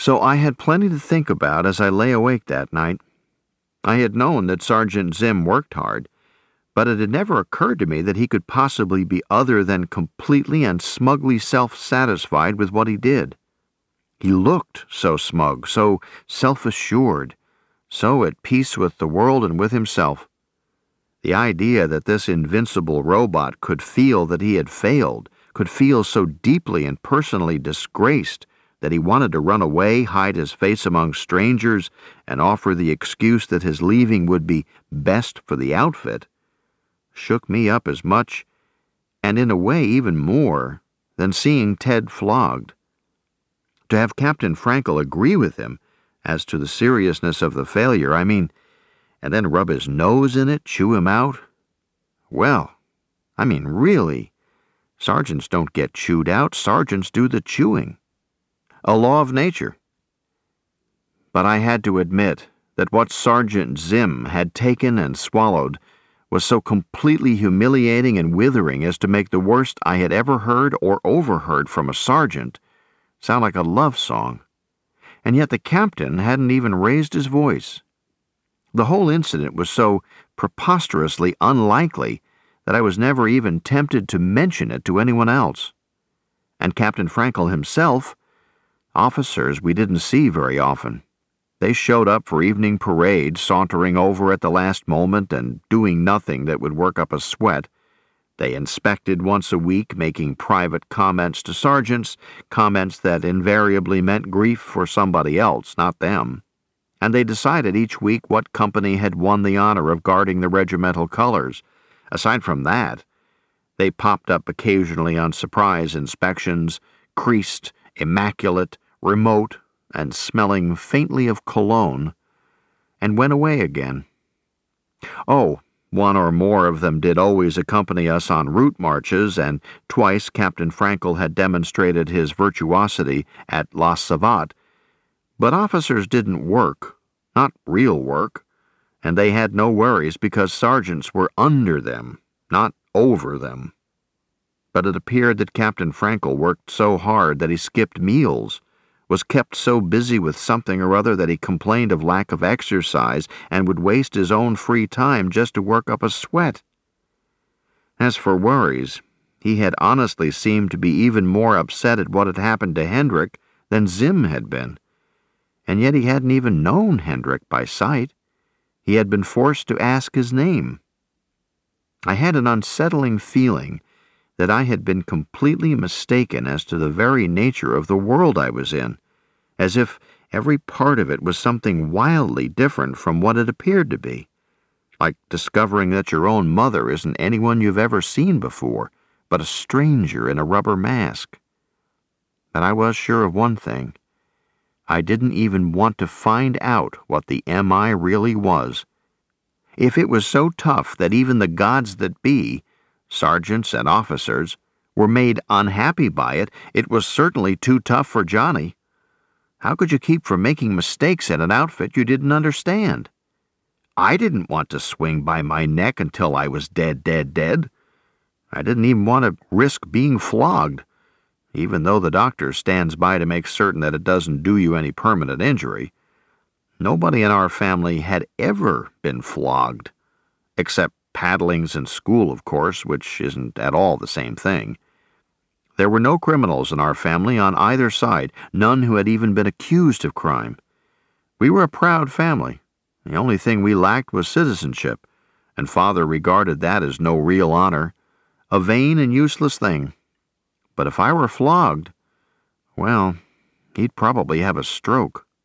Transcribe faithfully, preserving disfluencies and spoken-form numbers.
So I had plenty to think about as I lay awake that night. I had known that Sergeant Zim worked hard, but it had never occurred to me that he could possibly be other than completely and smugly self-satisfied with what he did. He looked so smug, so self-assured, so at peace with the world and with himself. The idea that this invincible robot could feel that he had failed, could feel so deeply and personally disgraced that he wanted to run away, hide his face among strangers, and offer the excuse that his leaving would be best for the outfit, shook me up as much, and in a way even more, than seeing Ted flogged. To have Captain Frankel agree with him as to the seriousness of the failure, I mean, and then rub his nose in it, chew him out. Well, I mean, really, sergeants don't get chewed out, sergeants do the chewing. A law of nature. But I had to admit that what Sergeant Zim had taken and swallowed was so completely humiliating and withering as to make the worst I had ever heard or overheard from a sergeant sound like a love song. And yet the captain hadn't even raised his voice. The whole incident was so preposterously unlikely that I was never even tempted to mention it to anyone else. And Captain Frankel himself, officers we didn't see very often. They showed up for evening parade, sauntering over at the last moment and doing nothing that would work up a sweat. They inspected once a week, making private comments to sergeants, comments that invariably meant grief for somebody else, not them. And they decided each week what company had won the honor of guarding the regimental colors. Aside from that, they popped up occasionally on surprise inspections, creased, immaculate, remote, and smelling faintly of cologne, and went away again. Oh, one or more of them did always accompany us on route marches, and twice Captain Frankel had demonstrated his virtuosity at La Savate, but officers didn't work, not real work, and they had no worries because sergeants were under them, not over them. But it appeared that Captain Frankel worked so hard that he skipped meals, was kept so busy with something or other that he complained of lack of exercise and would waste his own free time just to work up a sweat. As for worries, he had honestly seemed to be even more upset at what had happened to Hendrik than Zim had been. And yet he hadn't even known Hendrik by sight. He had been forced to ask his name. I had an unsettling feeling that I had been completely mistaken as to the very nature of the world I was in, as if every part of it was something wildly different from what it appeared to be, like discovering that your own mother isn't anyone you've ever seen before, but a stranger in a rubber mask. But I was sure of one thing. I didn't even want to find out what the M I really was. If it was so tough that even the gods that be, sergeants and officers, were made unhappy by it, it was certainly too tough for Johnny. How could you keep from making mistakes in an outfit you didn't understand? I didn't want to swing by my neck until I was dead, dead, dead. I didn't even want to risk being flogged, even though the doctor stands by to make certain that it doesn't do you any permanent injury. Nobody in our family had ever been flogged, except paddlings in school, of course, which isn't at all the same thing. There were no criminals in our family on either side, none who had even been accused of crime. We were a proud family. The only thing we lacked was citizenship, and Father regarded that as no real honor, a vain and useless thing. But if I were flogged, well, he'd probably have a stroke.